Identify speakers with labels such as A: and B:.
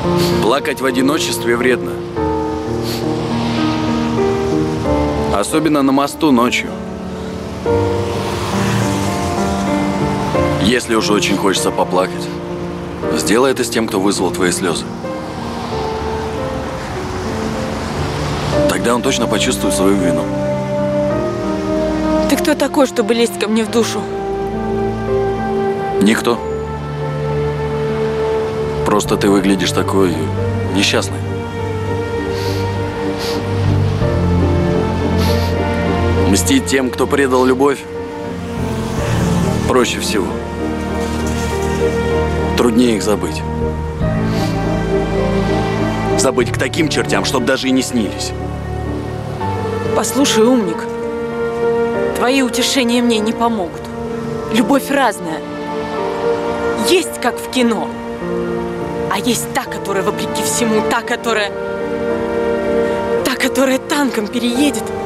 A: Плакать в одиночестве вредно. Особенно на мосту ночью. Если уж очень хочется поплакать, сделай это с тем, кто вызвал твои слезы. Тогда он точно почувствует свою вину.
B: Ты кто такой, чтобы лезть ко мне в душу?
A: Никто. Просто ты выглядишь такой несчастной. Мстить тем, кто предал любовь, проще всего. Труднее их забыть. Забыть к таким чертям, чтоб даже и не снились.
B: Послушай, умник, твои утешения мне не помогут. Любовь разная. Есть, как в кино. А есть та, которая вопреки всему, та, которая танком переедет.